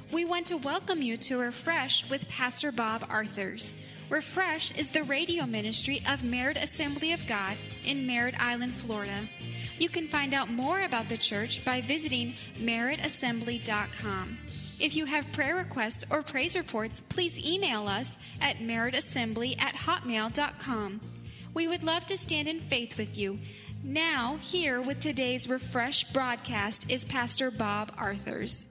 We want to welcome you to Refresh with Pastor Bob Arthurs. Refresh is the radio ministry of Merritt Assembly of God in Merritt Island, Florida. You can find out more about the church by visiting merrittassembly.com. If you have prayer requests or praise reports, please email us at merrittassembly@hotmail.com. We would love to stand in faith with you. Now, here with today's Refresh broadcast is Pastor Bob Arthurs.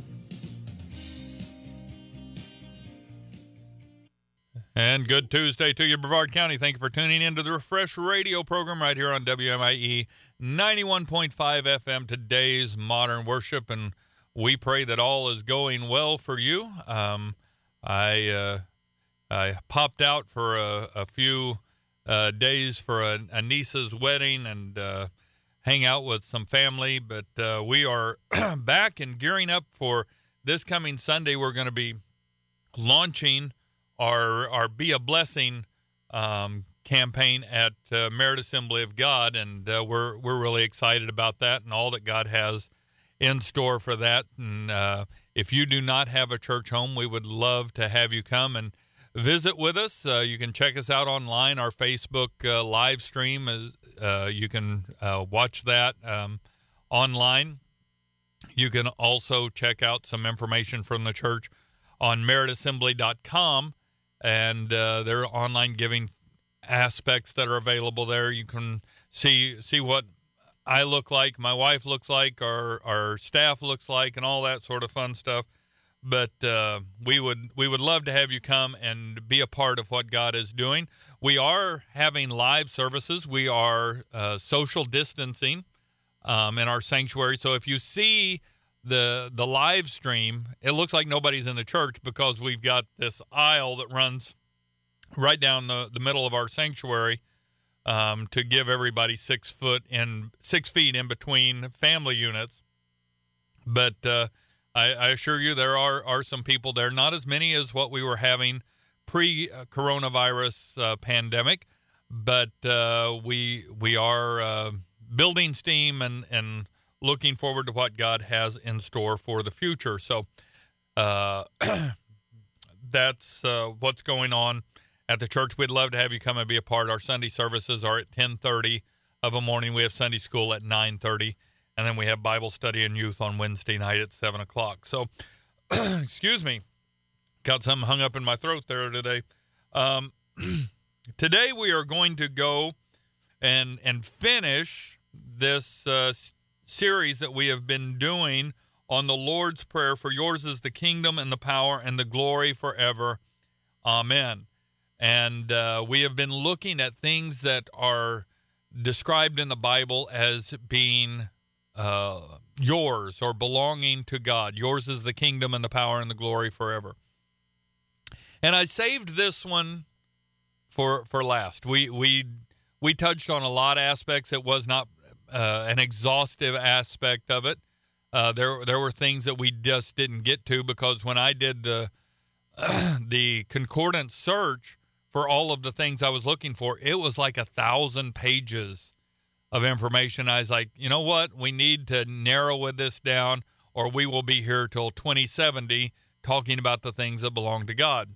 And good Tuesday to you, Brevard County. Thank you for tuning into the Refresh radio program right here on WMIE 91.5 FM, today's modern worship. And we pray that all is going well for you. I popped out for a few days for a niece's wedding and hang out with some family. But we are back and gearing up for this coming Sunday. We're going to be launching our Be a Blessing campaign at Merritt Assembly of God, and we're really excited about that and all that God has in store for that. And if you do not have a church home, we would love to have you come and visit with us. You can check us out online. Our Facebook live stream you can watch that online. You can also check out some information from the church on merrittassembly.com. And there are online giving aspects that are available there. You can see what I look like, my wife looks like, our staff looks like, and all that sort of fun stuff. But we would love to have you come and be a part of what God is doing. We are having live services. We are social distancing in our sanctuary. So if you see the live stream, it looks like nobody's in the church because we've got this aisle that runs right down the middle of our sanctuary to give everybody 6 feet in between family units. But I assure you there are some people there, not as many as what we were having pre-coronavirus pandemic, but we are building steam and looking forward to what God has in store for the future. So that's what's going on at the church. We'd love to have you come and be a part. Our Sunday services are at 10:30 of a morning. We have Sunday school at 9:30, and then we have Bible study and youth on Wednesday night at 7 o'clock. So, excuse me, got something hung up in my throat there today. Today we are going to go and finish this series that we have been doing on the Lord's Prayer. For yours is the kingdom and the power and the glory forever. Amen. And we have been looking at things that are described in the Bible as being yours or belonging to God. Yours is the kingdom and the power and the glory forever. And I saved this one for last. We touched on a lot of aspects. It was not an exhaustive aspect of it. There were things that we just didn't get to because when I did the concordance search for all of the things I was looking for, it was like 1,000 pages of information. I was like, you know what? We need to narrow this down or we will be here till 2070 talking about the things that belong to God.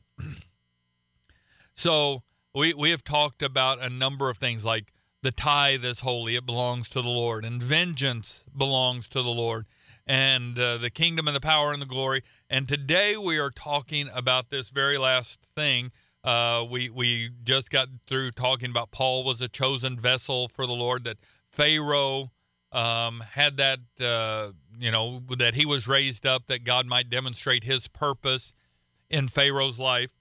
So we have talked about a number of things like the tithe is holy, it belongs to the Lord, and vengeance belongs to the Lord, and the kingdom and the power and the glory. And today we are talking about this very last thing. We just got through talking about Paul was a chosen vessel for the Lord, that Pharaoh had that, that he was raised up, that God might demonstrate his purpose in Pharaoh's life.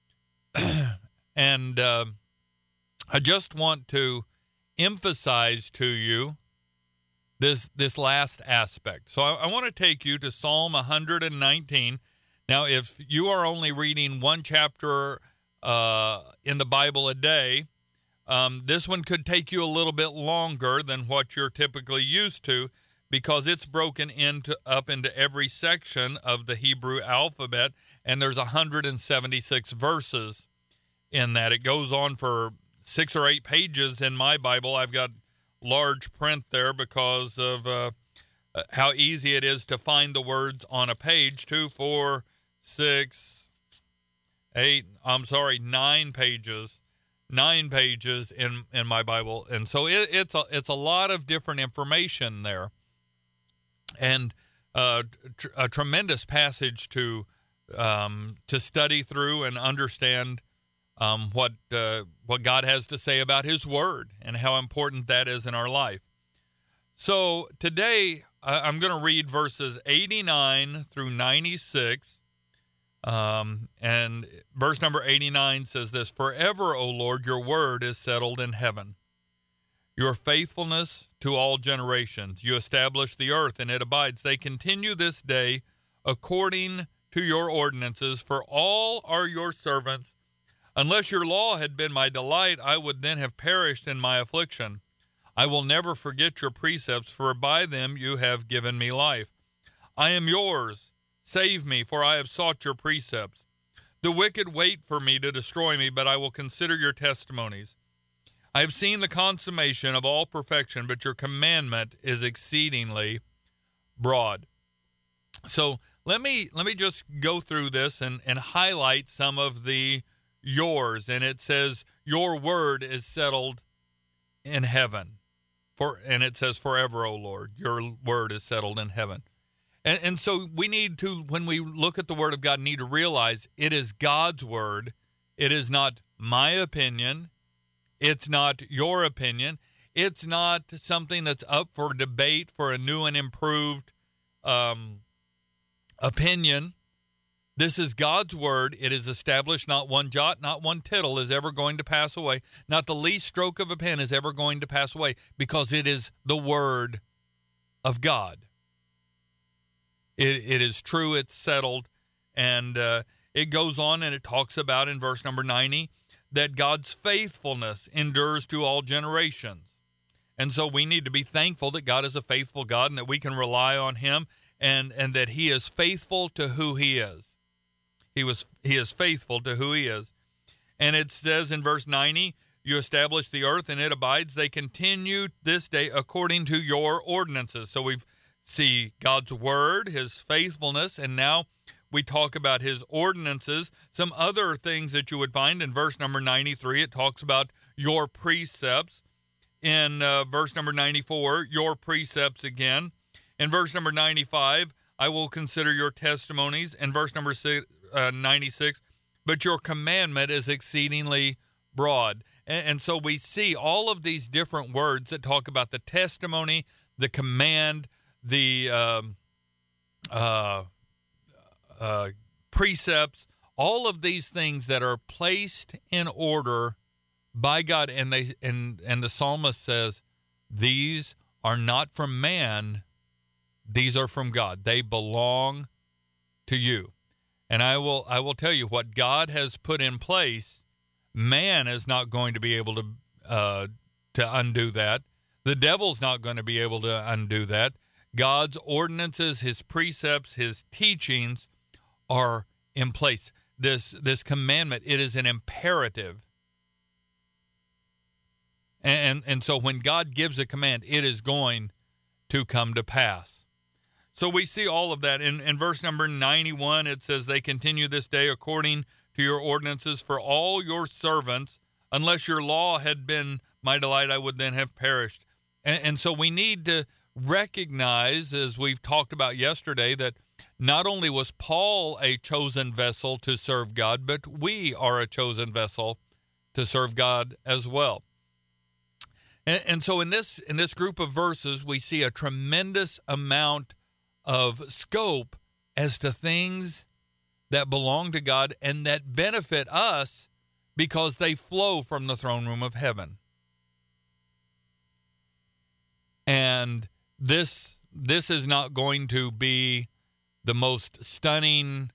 And I just want to emphasize to you this last aspect. So I want to take you to Psalm 119. Now, if you are only reading one chapter in the Bible a day, this one could take you a little bit longer than what you're typically used to, because it's broken up into every section of the Hebrew alphabet, and there's 176 verses in that. It goes on for 6 or 8 pages in my Bible. I've got large print there because of how easy it is to find the words on a page. 2, 4, 6, 8, 9 pages. 9 pages in my Bible. And so it's a lot of different information there. And a tremendous passage to study through and understand what God has to say about His Word and how important that is in our life. So today I'm going to read verses 89 through 96. And verse number 89 says this: "Forever, O Lord, your word is settled in heaven. Your faithfulness to all generations. You establish the earth, and it abides. They continue this day according to your ordinances, for all are your servants. Unless your law had been my delight, I would then have perished in my affliction. I will never forget your precepts, for by them you have given me life. I am yours. Save me, for I have sought your precepts. The wicked wait for me to destroy me, but I will consider your testimonies. I have seen the consummation of all perfection, but your commandment is exceedingly broad." So let me just go through this and highlight some of the yours. And it says, your word is settled in heaven. And it says, forever, O Lord, your word is settled in heaven. And so we need to, when we look at the Word of God, need to realize it is God's Word. It is not my opinion. It's not your opinion. It's not something that's up for debate for a new and improved opinion. This is God's Word. It is established. Not one jot, not one tittle is ever going to pass away. Not the least stroke of a pen is ever going to pass away, because it is the Word of God. It is true, it's settled, and it goes on and it talks about in verse number 90 that God's faithfulness endures to all generations. And so we need to be thankful that God is a faithful God and that we can rely on Him and that He is faithful to who He is. He is faithful to who He is. And it says in verse 90, you establish the earth and it abides. They continue this day according to your ordinances. So we've see God's word, His faithfulness, and now we talk about His ordinances. Some other things that you would find in verse number 93, it talks about your precepts. In verse number 94, your precepts again. In verse number 95, I will consider your testimonies. In verse number 96, but your commandment is exceedingly broad. And so we see all of these different words that talk about the testimony, the command, the precepts, all of these things that are placed in order by God. And the psalmist says, these are not from man, these are from God. They belong to you. And I will tell you, what God has put in place, man is not going to be able to undo that. The devil's not going to be able to undo that. God's ordinances, His precepts, His teachings are in place. This commandment, it is an imperative. And so when God gives a command, it is going to come to pass. So we see all of that. In verse number 91, it says, they continue this day according to your ordinances for all your servants. Unless your law had been my delight, I would then have perished. And so we need to recognize, as we've talked about yesterday, that not only was Paul a chosen vessel to serve God, but we are a chosen vessel to serve God as well. And so in this group of verses, we see a tremendous amount of scope as to things that belong to God and that benefit us because they flow from the throne room of heaven. And this is not going to be the most stunning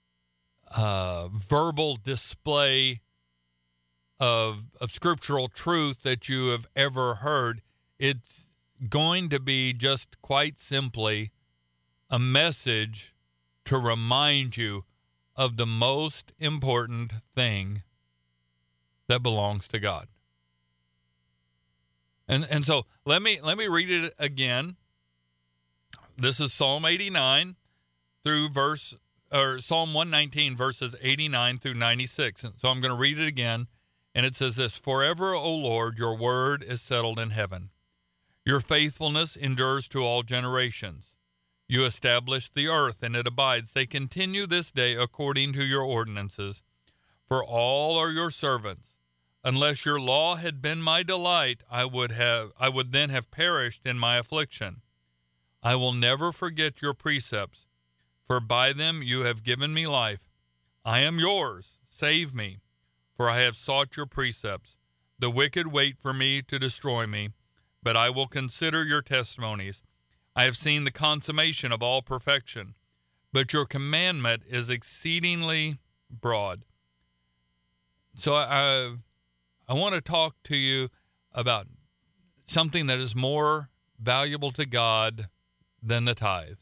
verbal display of scriptural truth that you have ever heard. It's going to be just quite simply a message to remind you of the most important thing that belongs to God. And so let me read it again. This is Psalm 89 through Psalm 119, verses 89 through 96. So I'm going to read it again, and it says this: Forever, O Lord, your word is settled in heaven. Your faithfulness endures to all generations. You established the earth, and it abides. They continue this day according to your ordinances. For all are your servants. Unless your law had been my delight, I would then have perished in my affliction. I will never forget your precepts, for by them you have given me life. I am yours. Save me, for I have sought your precepts. The wicked wait for me to destroy me, but I will consider your testimonies. I have seen the consummation of all perfection, but your commandment is exceedingly broad. So I want to talk to you about something that is more valuable to God than the tithe.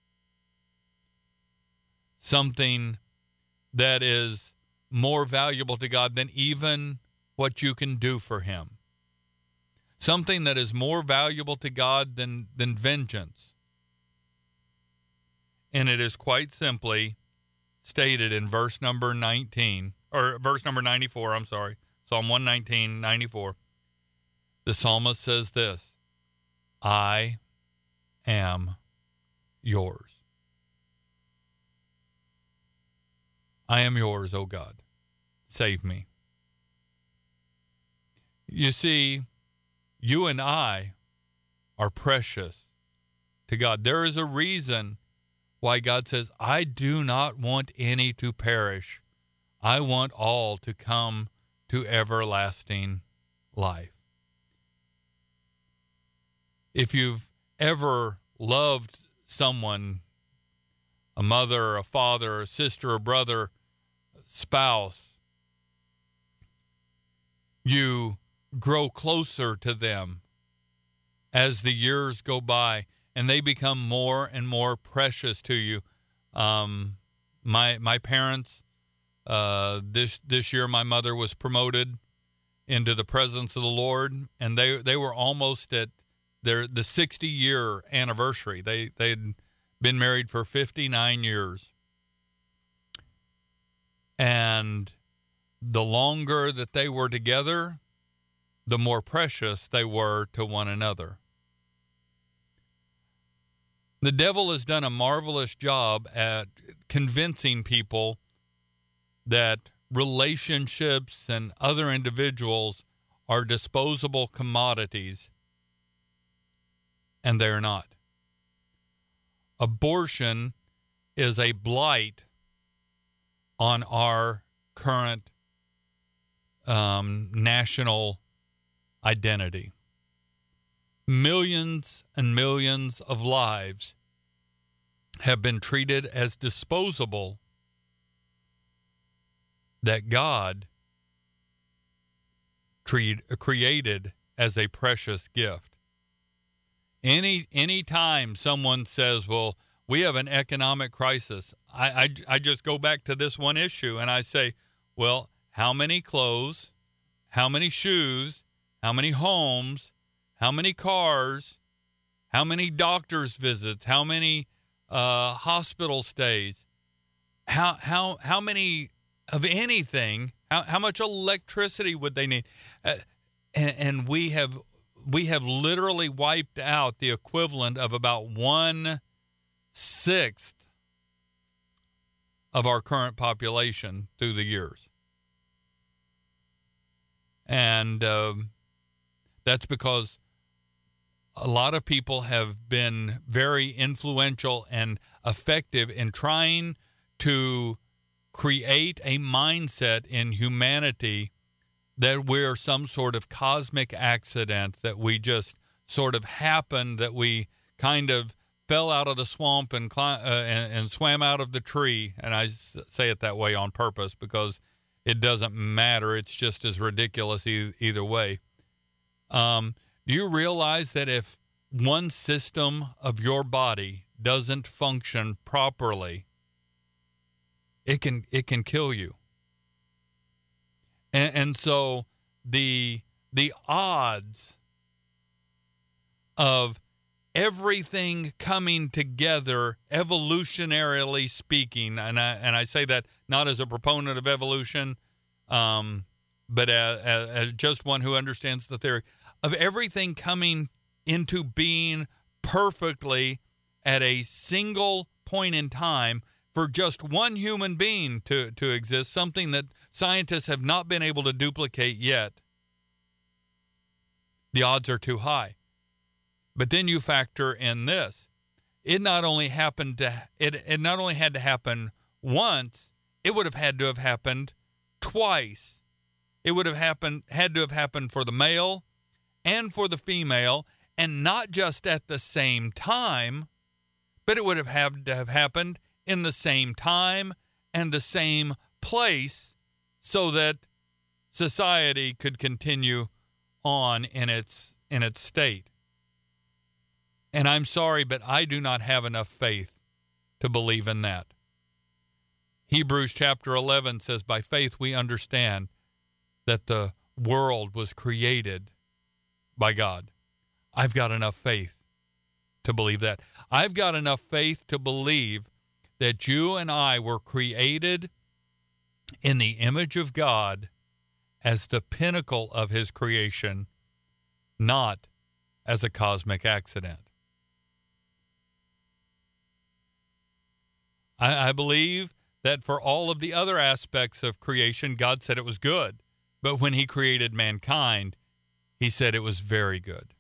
Something that is more valuable to God than even what you can do for him. Something that is more valuable to God than vengeance. And it is quite simply stated in verse number 94, I'm sorry. Psalm 119, 94. The psalmist says this: I am yours. I am yours, O God. Save me. You see, you and I are precious to God. There is a reason why God says, I do not want any to perish. I want all to come to everlasting life. If you've ever loved someone, a mother, a father, a sister, a brother, a spouse, you grow closer to them as the years go by, and they become more and more precious to you. My parents, this year, my mother was promoted into the presence of the Lord, and they were almost at the 60-year anniversary. They'd been married for 59 years, and the longer that they were together, the more precious they were to one another. The devil has done a marvelous job at convincing people that relationships and other individuals are disposable commodities, and they're not. Abortion is a blight on our current national identity. Millions and millions of lives have been treated as disposable that God created as a precious gift. Any time someone says, well, we have an economic crisis, I just go back to this one issue and I say, well, how many clothes, how many shoes, how many homes, how many cars, how many doctor's visits, how many hospital stays, how many of anything, how much electricity would they need? And we have literally wiped out the equivalent of about 1/6 of our current population through the years. And that's because a lot of people have been very influential and effective in trying to create a mindset in humanity that we're some sort of cosmic accident, that we just sort of happened, that we kind of fell out of the swamp and swam out of the tree. And I say it that way on purpose because it doesn't matter. It's just as ridiculous either way. Do you realize that if one system of your body doesn't function properly, it can kill you? And so the odds of everything coming together, evolutionarily speaking, and I say that not as a proponent of evolution, but as just one who understands the theory of everything coming into being perfectly at a single point in time for just one human being to exist, something that scientists have not been able to duplicate yet. The odds are too high. But then you factor in this. It not only had to happen once, it would have had to have happened twice. It would have had to have happened for the male and for the female, and not just at the same time, but it would have had to have happened in the same time and the same place so that society could continue on in its state. And I'm sorry, but I do not have enough faith to believe in that. Hebrews chapter 11 says, by faith we understand that the world was created by God. I've got enough faith to believe that. I've got enough faith to believe that you and I were created in the image of God as the pinnacle of his creation, not as a cosmic accident. I believe that for all of the other aspects of creation, God said it was good. But when he created mankind, he said it was very good.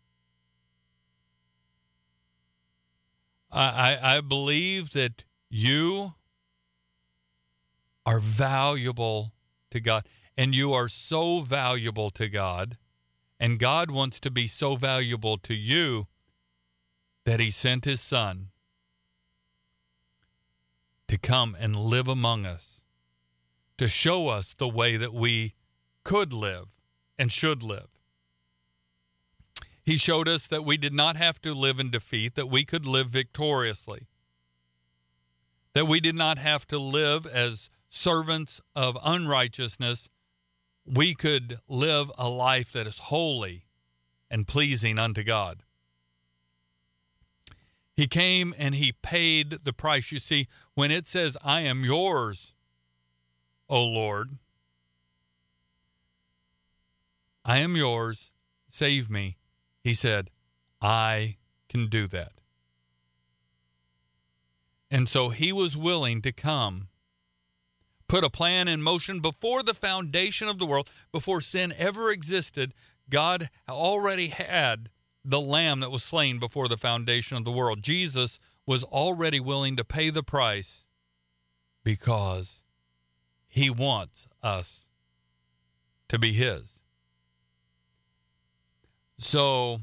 I believe that you are valuable to God, and you are so valuable to God, and God wants to be so valuable to you that he sent his son to come and live among us, to show us the way that we could live and should live. He showed us that we did not have to live in defeat, that we could live victoriously, that we did not have to live as servants of unrighteousness. We could live a life that is holy and pleasing unto God. He came and he paid the price. You see, when it says, I am yours, O Lord, I am yours, save me. He said, I can do that. And so he was willing to come, put a plan in motion before the foundation of the world, before sin ever existed. God already had the lamb that was slain before the foundation of the world. Jesus was already willing to pay the price because he wants us to be his. So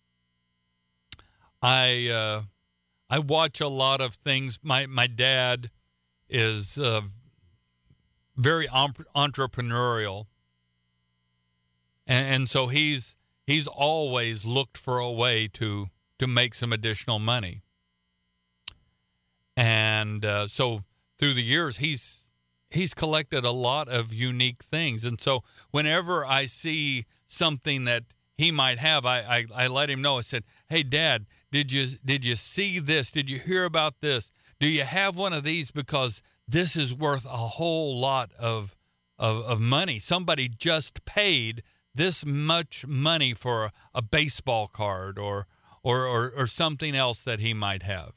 I watch a lot of things. My dad is very entrepreneurial, and so he's always looked for a way to make some additional money. And so through the years, he's collected a lot of unique things. And so whenever I see something that he might have, I let him know. I said, hey, Dad, did you see this? Did you hear about this? Do you have one of these? Because this is worth a whole lot of money. Somebody just paid this much money for a baseball card or something else that he might have.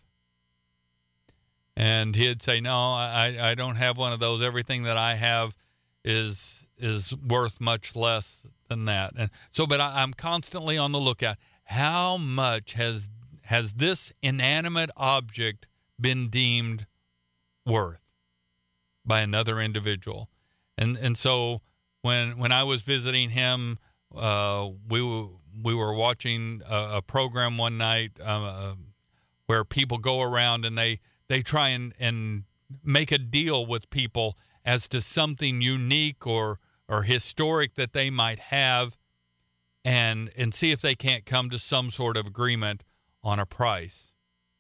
And he'd say, no, I don't have one of those. Everything that I have is worth much less than that. And so, but I'm constantly on the lookout. How much has this inanimate object been deemed worth by another individual? And so when I was visiting him, we were watching a program one night where people go around and they try and make a deal with people as to something unique or historic that they might have, and see if they can't come to some sort of agreement on a price.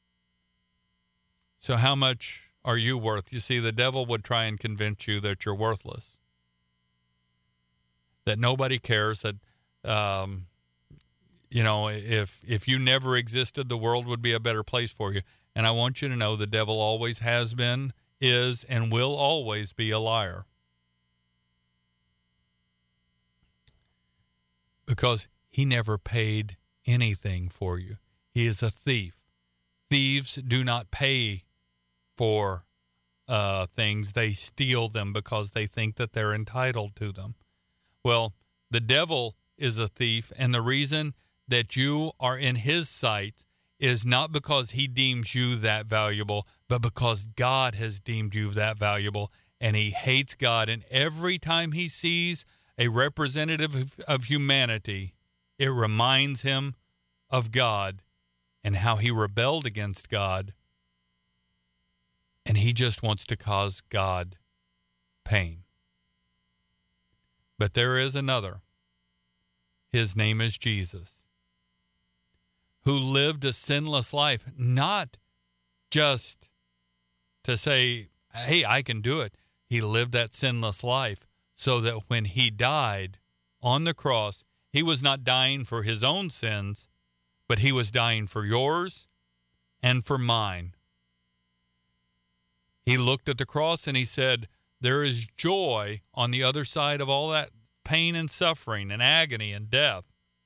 So how much are you worth? You see, the devil would try and convince you that you're worthless, that nobody cares, that if you never existed, the world would be a better place for you. And I want you to know the devil always has been, is, and will always be a liar. Because he never paid anything for you. He is a thief. Thieves do not pay for things. They steal them because they think that they're entitled to them. Well, the devil is a thief, and the reason that you are in his sight is not because he deems you that valuable, but because God has deemed you that valuable, and he hates God. And every time he sees a representative of humanity, it reminds him of God and how he rebelled against God, and he just wants to cause God pain. But there is another. His name is Jesus, who lived a sinless life, not just to say, hey, I can do it. He lived that sinless life so that when he died on the cross, he was not dying for his own sins, but he was dying for yours and for mine. He looked at the cross and he said, there is joy on the other side of all that pain and suffering and agony and death.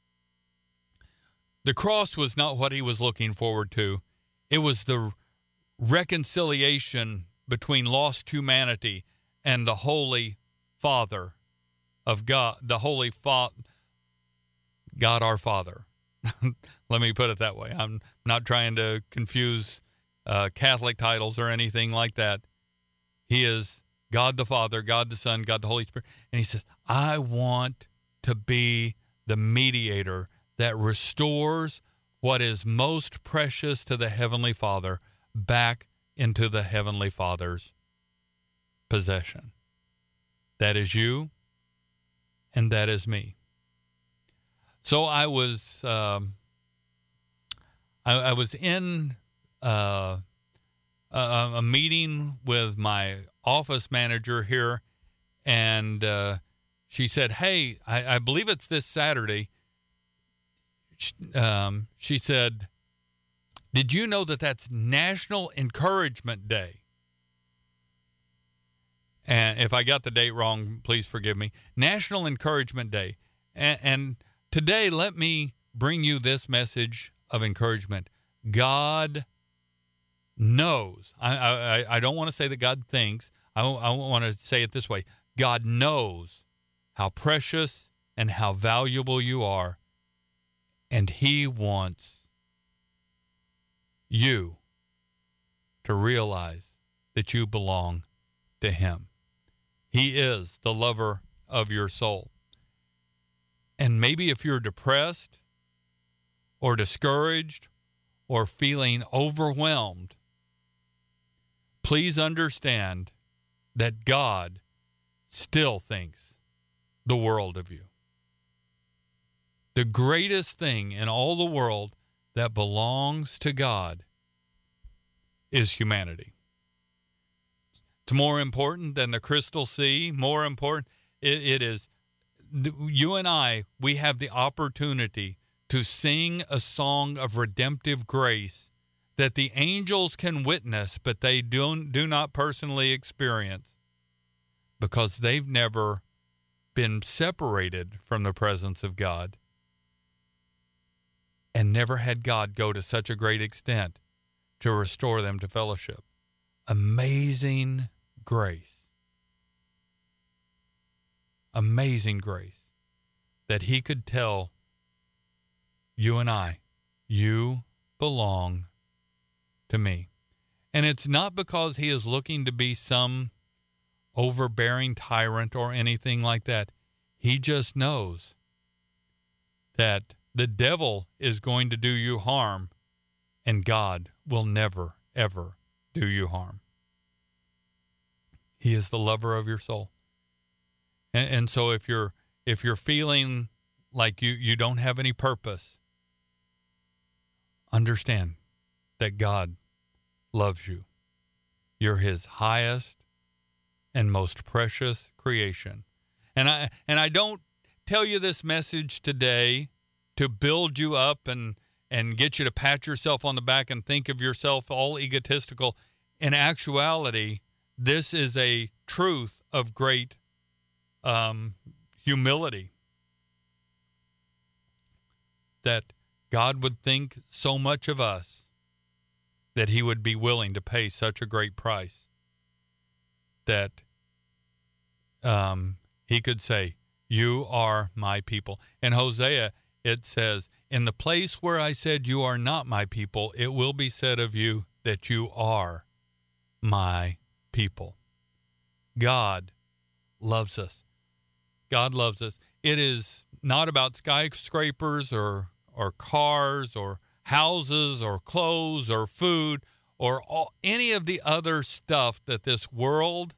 The cross was not what he was looking forward to. It was the reconciliation between lost humanity and the Holy Father of God, the Holy God our Father. Let me put it that way. I'm not trying to confuse Catholic titles or anything like that. He is God the Father, God the Son, God the Holy Spirit. And he says, I want to be the mediator that restores what is most precious to the Heavenly Father back into the Heavenly Father's possession. That is you, and that is me. So I was in a meeting with my office manager here, and she said, hey, I believe it's this Saturday. She said, did you know that that's National Encouragement Day? And if I got the date wrong, please forgive me. National Encouragement Day. And today, let me bring you this message of encouragement. God knows. I don't want to say that God thinks. I want to say it this way. God knows how precious and how valuable you are, and he wants you to realize that you belong to him. He is the lover of your soul. And maybe if you're depressed or discouraged or feeling overwhelmed, please understand that God still thinks the world of you. The greatest thing in all the world that belongs to God is humanity. It's more important than the crystal sea, more important. It is, you and I, we have the opportunity to sing a song of redemptive grace that the angels can witness, but they do not personally experience because they've never been separated from the presence of God and never had God go to such a great extent to restore them to fellowship. Amazing grace. Amazing grace that he could tell you and I, you belong to me. And it's not because he is looking to be some overbearing tyrant or anything like that. He just knows that the devil is going to do you harm, and God will never, ever do you harm. He is the lover of your soul. And so if you're feeling like you don't have any purpose, understand that God loves you. You're his highest and most precious creation. And I don't tell you this message today to build you up and get you to pat yourself on the back and think of yourself all egotistical. In actuality, this is a truth of great humility, that God would think so much of us that he would be willing to pay such a great price, that he could say, you are my people. In Hosea, it says, in the place where I said you are not my people, it will be said of you that you are my people. God loves us. God loves us. It is not about skyscrapers or cars or houses or clothes or food or any of the other stuff that this world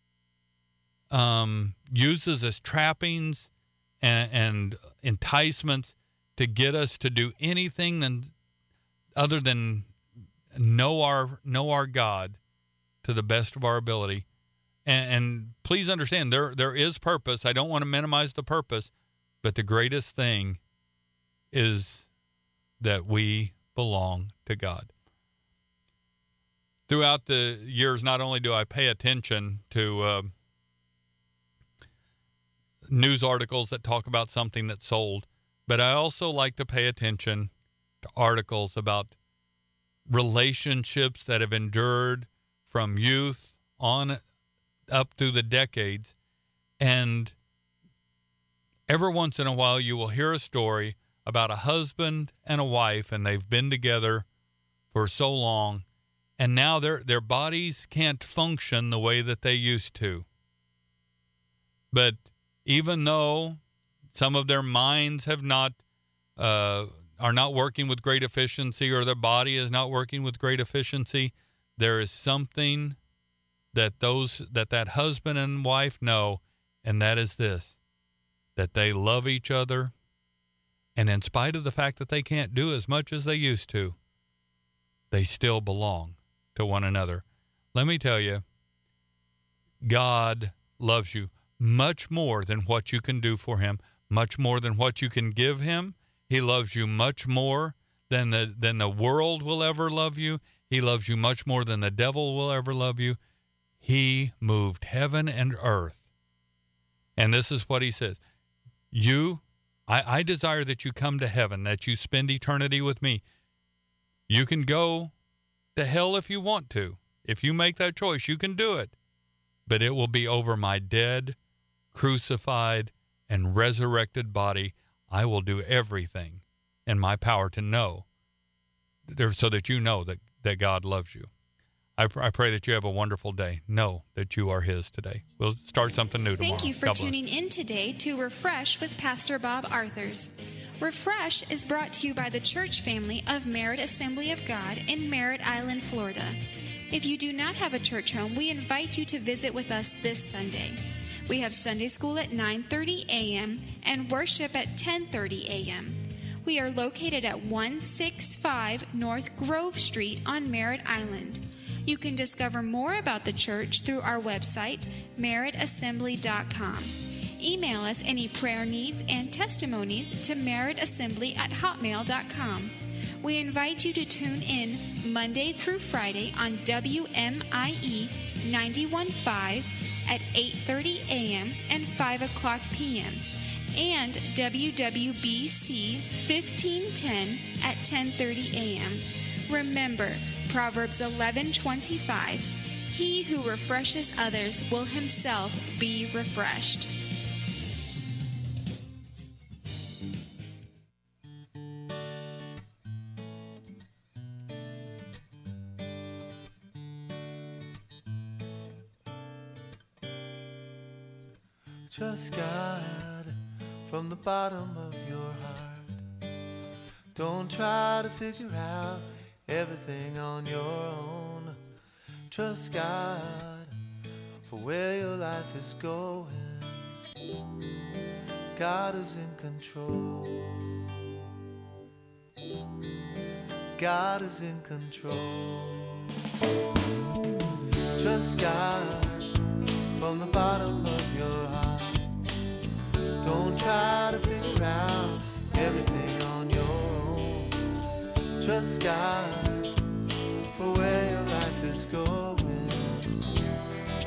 uses as trappings and enticements to get us to do anything other than know our God to the best of our ability. And please understand, there is purpose. I don't want to minimize the purpose, but the greatest thing is that we belong to God. Throughout the years, not only do I pay attention to news articles that talk about something that's sold, but I also like to pay attention to articles about relationships that have endured from youth on up through the decades. And every once in a while you will hear a story about a husband and a wife, and they've been together for so long, and now their bodies can't function the way that they used to. But even though some of their minds have not are not working with great efficiency, or their body is not working with great efficiency, there is something that that husband and wife know, and that is this, that they love each other, and in spite of the fact that they can't do as much as they used to, they still belong to one another. Let me tell you, God loves you much more than what you can do for him, much more than what you can give him. He loves you much more than the world will ever love you. He loves you much more than the devil will ever love you. He moved heaven and earth. And this is what he says. I desire that you come to heaven, that you spend eternity with me. You can go to hell if you want to. If you make that choice, you can do it. But it will be over my dead, crucified, and resurrected body. I will do everything in my power to know, so that you know that God loves you. I pray that you have a wonderful day. Know that you are his today. We'll start something new tomorrow. Thank you for tuning in today to Refresh with Pastor Bob Arthurs. Refresh is brought to you by the church family of Merritt Assembly of God in Merritt Island, Florida. If you do not have a church home, we invite you to visit with us this Sunday. We have Sunday school at 9:30 a.m. and worship at 10:30 a.m. We are located at 165 North Grove Street on Merritt Island. You can discover more about the church through our website, merrittassembly.com. Email us any prayer needs and testimonies to merrittassembly@hotmail.com. We invite you to tune in Monday through Friday on WMIE 91.5 at 8:30 a.m. and 5 o'clock p.m. and WWBC 1510 at 10:30 a.m. Remember, Proverbs 11:25, he who refreshes others will himself be refreshed. Trust God from the bottom of your heart. Don't try to figure out everything on your own. Trust God for where your life is going. God is in control. God is in control. Trust God from the bottom of your heart. Don't try to figure out everything on trust God for where you're